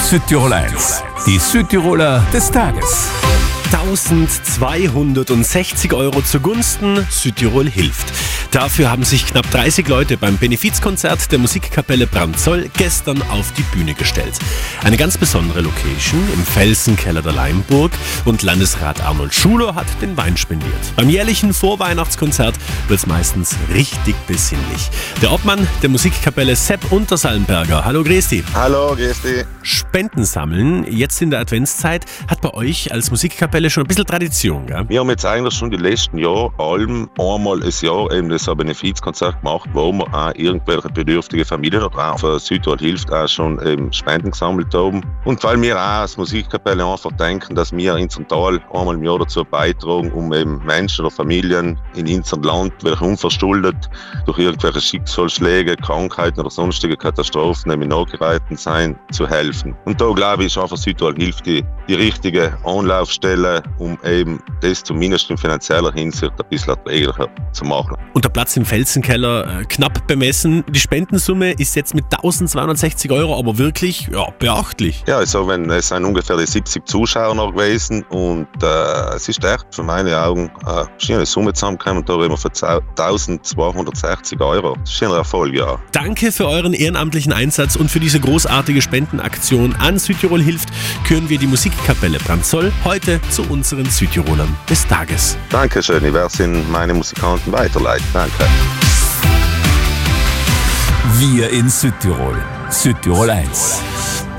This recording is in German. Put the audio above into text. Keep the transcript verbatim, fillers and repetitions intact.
Südtirol eins, die Südtiroler des Tages. eintausendzweihundertsechzig Euro zugunsten Südtirol hilft. Dafür haben sich knapp dreißig Leute beim Benefizkonzert der Musikkapelle Branzoll gestern auf die Bühne gestellt. Eine ganz besondere Location im Felsenkeller der Leimburg und Landesrat Arnold Schuler hat den Wein spendiert. Beim jährlichen Vorweihnachtskonzert wird es meistens richtig besinnlich. Der Obmann der Musikkapelle Sepp Untersallenberger. Hallo, grüß dich. Hallo, grüß dich. Spenden sammeln, jetzt in der Adventszeit, hat bei euch als Musikkapelle schon ein bisschen Tradition, gell? Wir haben jetzt eigentlich schon die letzten Jahre allem einmal ein Jahr eben das Benefizkonzert gemacht, wo wir auch irgendwelche bedürftige Familien oder auch für Südtirol hilft auch schon eben Spenden gesammelt haben. Und weil wir auch als Musikkapelle einfach denken, dass wir in unserem Tal einmal im Jahr dazu beitragen, um eben Menschen oder Familien in unserem Land, welche unverschuldet durch irgendwelche Schicksalsschläge, Krankheiten oder sonstige Katastrophen eben nachgereiht sein, zu helfen. Und da glaube ich, ist einfach Südtirol hilft die, die richtige Anlaufstelle, um eben das zumindest in finanzieller Hinsicht ein bisschen erträglicher zu machen. Und der Platz im Felsenkeller äh, knapp bemessen. Die Spendensumme ist jetzt mit eintausendzweihundertsechzig Euro aber wirklich ja, beachtlich. Ja, also wenn, es sind ungefähr die siebzig Zuschauer noch gewesen und äh, es ist echt für meine Augen eine schöne Summe zusammengekommen. Da reden wir von eintausendzweihundertsechzig Euro. Das ist ein Erfolg, ja. Danke für euren ehrenamtlichen Einsatz und für diese großartige Spendenaktion an Südtirol hilft, küren wir die Musikkapelle Branzoll heute zu unseren Südtirolern des Tages. Dankeschön, ich werde es in meine Musikanten weiterleiten. Danke. Wir in Südtirol. Südtirol eins.